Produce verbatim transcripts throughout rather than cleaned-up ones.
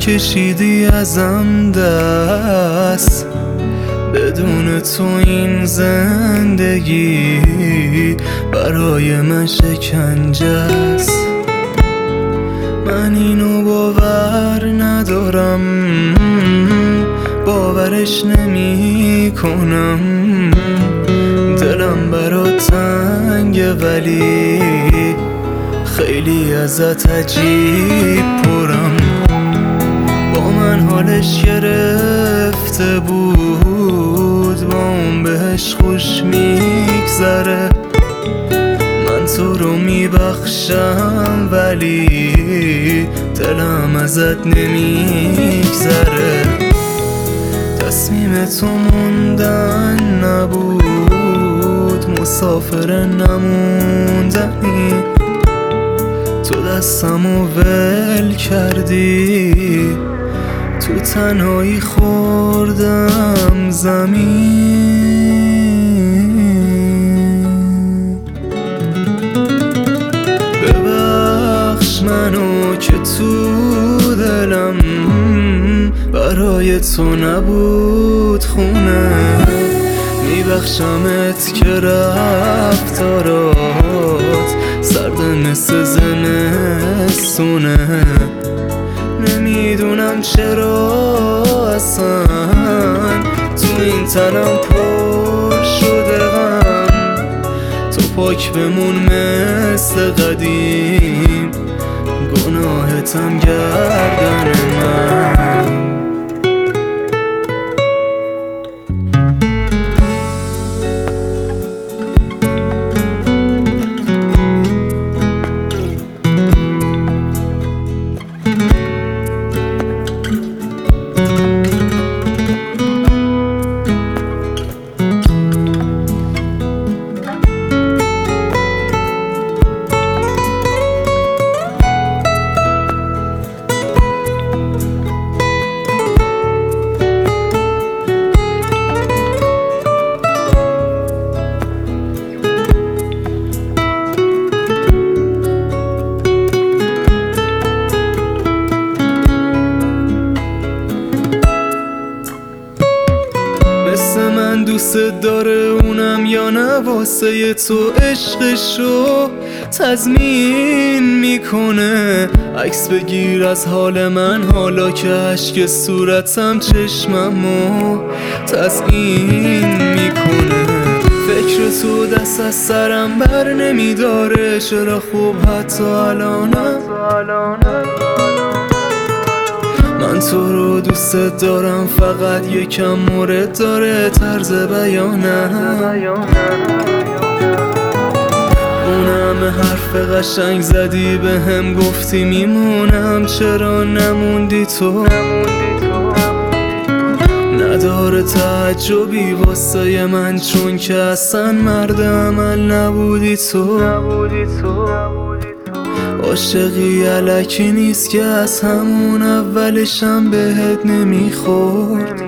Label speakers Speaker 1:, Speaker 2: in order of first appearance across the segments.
Speaker 1: کشیدی ازم دست، بدون تو این زندگی برای من شکنجه است. من اینو باور ندارم، باورش نمی کنم. دلم برات تنگه ولی خیلی ازت عجیب پرم. با من حالش گرفته بود، با اون بهش خوش میگذره. من تو رو میبخشم ولی دلم ازت نمیگذره. تصمیم تو موندن نبود، مسافر نموندنی. تو دستمو ول کردی، تو تنهایی خوردم زمین. ببخش منو که تو دلم برای تو نبود خونه. میبخشمت که رفتارات سرد مثل زمستونه. نمیدونم چرا اصلا تو این تنم پر شده غم. تو پاک بمون مثل قدیم، گناهتم گردن من. من دوست داره اونم یا نه، واسه تو عشقشو تضمین میکنه. عکس بگیر از حال من حالا که اشک صورتم چشممو تزیین میکنه. فکر تو دست از سرم بر نمیداره، چرا خوب حتی الانم. من تو رو دوست دارم، فقط یکم مورد داره طرز بیانم. اون همه حرف قشنگ زدی به هم، گفتی میمونم، چرا نموندی تو؟ نداره تعجبی واسه من، چون که اصلا مرد عمل نبودی تو. عاشقی الکی نیست که از همون اولشم بهت نمیخورد.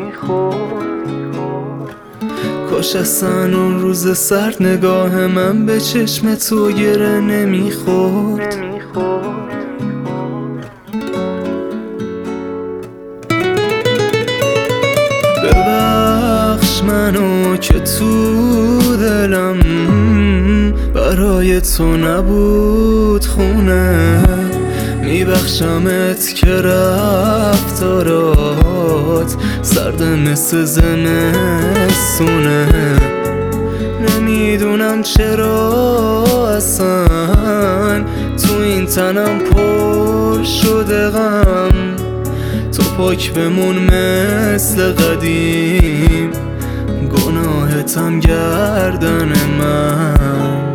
Speaker 1: کاش اصلا اون روز سرد نگاه من به چشم تو گره نمیخورد. ببخش منو که تو دلم برای تو نبود خونه. میبخشمت که رفتارات سرد مثل زمستونه. نمیدونم چرا اصلا تو این تنم پر شده غم. تو پاک بمون مثل قدیم، گناهتم گردن من.